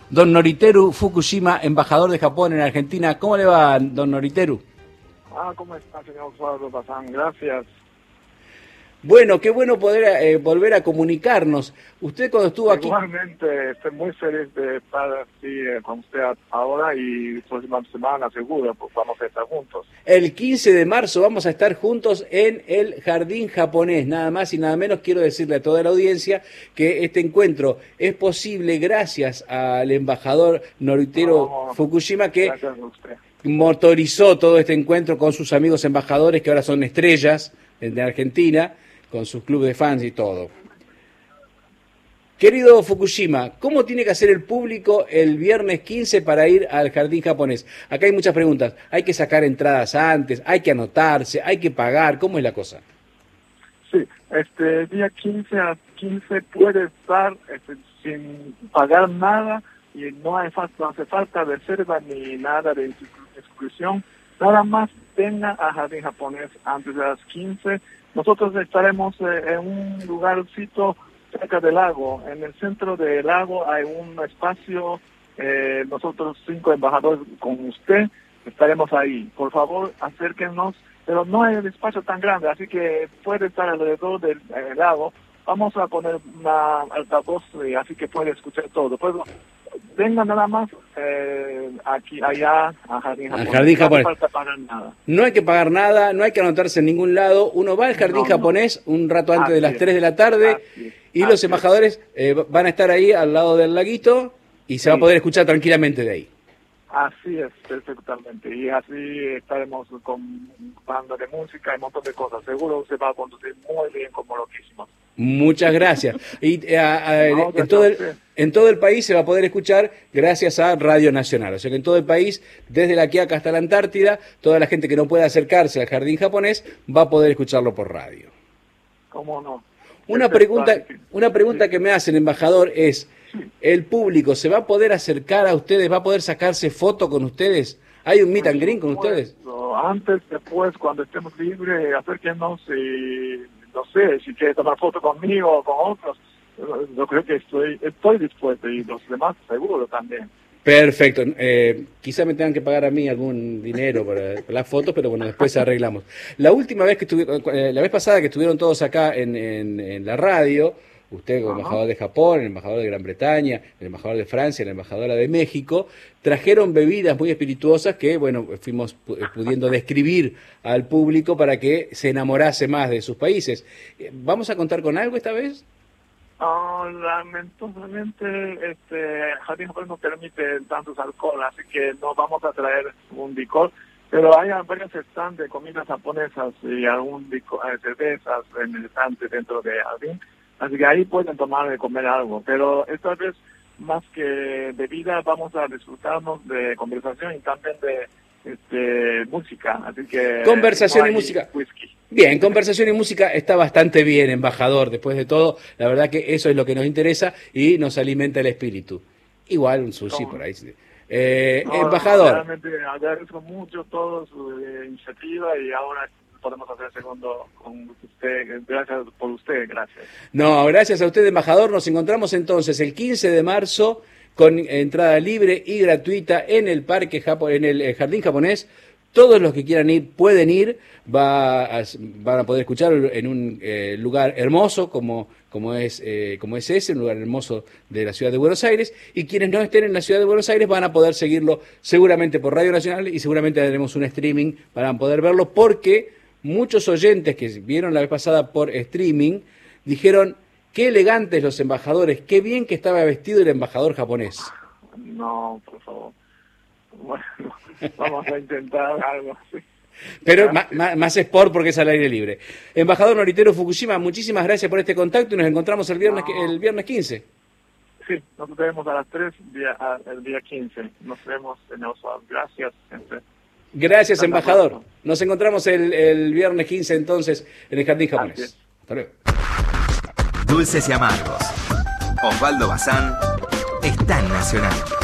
don Noriteru Fukushima, embajador de Japón en Argentina. ¿Cómo le va, don Noriteru? ¿Cómo está, señor Osvaldo Bazán? Gracias. Bueno, qué bueno poder volver a comunicarnos. Usted cuando estuvo aquí... Igualmente, estoy muy feliz de estar aquí con usted ahora y próxima semana seguro, pues vamos a estar juntos. El 15 de marzo vamos a estar juntos en el Jardín Japonés. Nada más y nada menos quiero decirle a toda la audiencia que este encuentro es posible gracias al embajador Noriteru Fukushima, que motorizó todo este encuentro con sus amigos embajadores que ahora son estrellas de Argentina, con sus clubes de fans y todo. Querido Fukushima, ¿cómo tiene que hacer el público el viernes 15 para ir al Jardín Japonés? Acá hay muchas preguntas. ¿Hay que sacar entradas antes? ¿Hay que anotarse? ¿Hay que pagar? ¿Cómo es la cosa? Sí, día 15 a 15 puede estar sin pagar nada y no hace falta reserva ni nada de inscripción. Nada más venga a Jardín Japonés antes de las 15. Nosotros estaremos en un lugarcito cerca del lago. En el centro del lago hay un espacio. Nosotros 5 embajadores con usted estaremos ahí. Por favor, acérquenos. Pero no hay un espacio tan grande, así que puede estar alrededor del lago. Vamos a poner una altavoz, así que puede escuchar todo. Pues, venga nada más allá a Jardín Japonés. No hace falta pagar nada. No hay que pagar nada, no hay que anotarse en ningún lado. Uno va al Jardín Japonés un rato antes de las 3 de la tarde y los embajadores van a estar ahí al lado del laguito y se va a poder escuchar tranquilamente de ahí. Así es, perfectamente. Y así estaremos con banda de música y un montón de cosas. Seguro se va a conducir muy bien como lo quisimos. Muchas gracias. Y en todo el país se va a poder escuchar gracias a Radio Nacional. O sea que en todo el país, desde la Quiaca hasta la Antártida, toda la gente que no pueda acercarse al Jardín Japonés va a poder escucharlo por radio. ¿Cómo no? Una pregunta que me hacen, embajador, es... ¿El público se va a poder acercar a ustedes? ¿Va a poder sacarse foto con ustedes? ¿Hay un meet and greet con ustedes? Antes, después, cuando estemos libres, acérquenos y no sé, si quiere tomar foto conmigo o con otros. Yo creo que estoy dispuesto y los demás seguro también. Perfecto. Quizá me tengan que pagar a mí algún dinero para las fotos, pero bueno, después arreglamos. La vez pasada que estuvieron todos acá en la radio, usted como embajador de Japón, el embajador de Gran Bretaña, el embajador de Francia, la embajadora de México, trajeron bebidas muy espirituosas que, bueno, fuimos pudiendo describir al público para que se enamorase más de sus países. ¿Vamos a contar con algo esta vez? Lamentablemente, Jardín Japonés no permite tantos alcohol, así que no vamos a traer un licor. Pero hay varios stands de comidas japonesas y algún cervezas en el stand dentro de Jardín. Así que ahí pueden tomar y comer algo, pero esta vez más que bebida vamos a disfrutarnos de conversación y también de música, así que conversación no y música. Whisky. Bien, conversación y música está bastante bien, embajador. Después de todo, la verdad que eso es lo que nos interesa y nos alimenta el espíritu. Igual un sushi por ahí. Embajador. Realmente agradezco mucho toda su iniciativa y ahora podemos hacer segundo con usted. Gracias por usted, gracias. No, gracias a usted, embajador. Nos encontramos entonces el 15 de marzo con entrada libre y gratuita en el parque en el Jardín Japonés. Todos los que quieran ir pueden ir, van a poder escuchar en un lugar hermoso como es ese, un lugar hermoso de la ciudad de Buenos Aires, y quienes no estén en la ciudad de Buenos Aires van a poder seguirlo seguramente por Radio Nacional y seguramente haremos un streaming para poder verlo, porque muchos oyentes que vieron la vez pasada por streaming dijeron qué elegantes los embajadores, qué bien que estaba vestido el embajador japonés. No, por favor. Bueno, vamos a intentar algo así. Pero más sport porque es al aire libre. Embajador Noriteru Fukushima, muchísimas gracias por este contacto y nos encontramos el viernes 15. Sí, nos vemos a las 3 el día 15. Nos vemos en Osvaldo. Gracias, gente. Gracias, embajador. Nos encontramos el viernes 15 entonces en el Jardín Japonés. Hasta luego. Dulces y amargos. Osvaldo Bazán está en Nacional.